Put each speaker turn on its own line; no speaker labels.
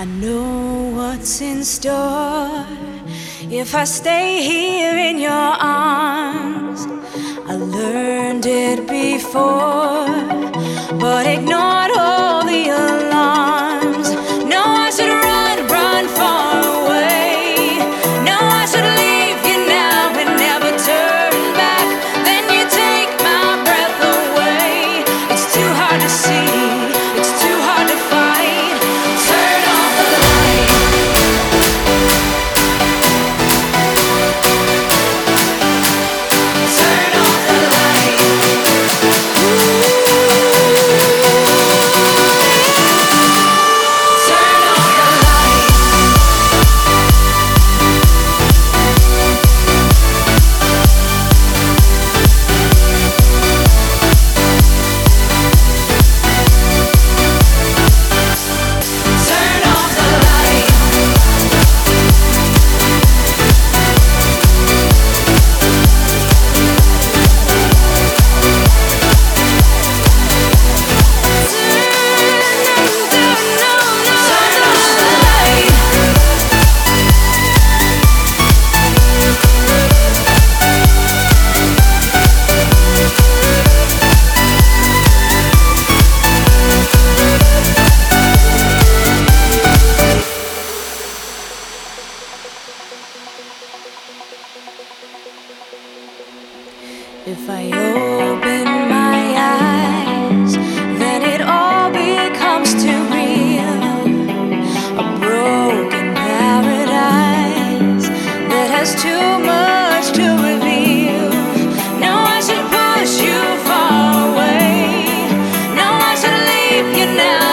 I know what's in store if I stay here in your arms. I learned it before, but ignored all the alarms. No, I should run, run far away. No, I should leave you now and never turn back. Then you take my breath away. It's too hard to see, it's too hard to fight. Turn off the light. Turn off the light. Turn off the light. Turn off the light. If I open my eyes, then it all becomes too real. A broken paradise that has too much to reveal. No, I should push you far away. No, I should leave you now